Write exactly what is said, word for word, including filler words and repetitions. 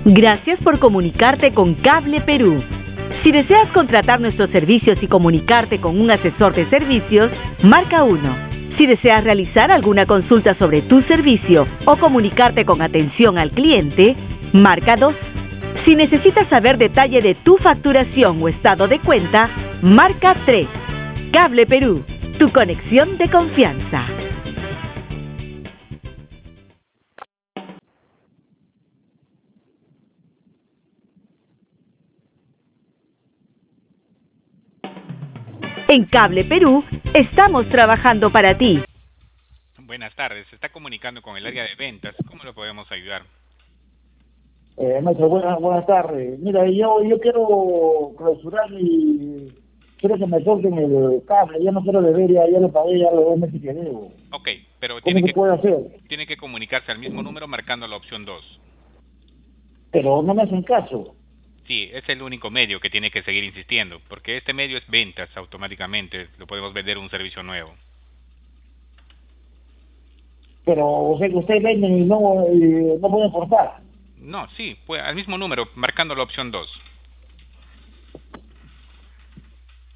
Gracias por comunicarte con Cable Perú. Si deseas contratar nuestros servicios y comunicarte con un asesor de servicios, marca uno. Si deseas realizar alguna consulta sobre tu servicio o comunicarte con atención al cliente, marca dos. Si necesitas saber detalle de tu facturación o estado de cuenta, marca tres. Cable Perú, tu conexión de confianza. En Cable Perú, estamos trabajando para ti. Buenas tardes, se está comunicando con el área de ventas. ¿Cómo le podemos ayudar? Eh, maestro, buenas, buenas tardes. Mira, yo, yo quiero clausurar y quiero que me corten el cable. Ya no quiero deber, ya, ya lo pagué, ya los dos meses que debo. Ok, pero ¿Cómo tiene se que, puede hacer? tiene que comunicarse al mismo número marcando la opción dos. Pero no me hacen caso. Sí, es el único medio que tiene que seguir insistiendo, porque este medio es ventas automáticamente, lo podemos vender un servicio nuevo. Pero, o sea, que ustedes venden y no, y no pueden cortar. No, sí, pues al mismo número marcando la opción dos.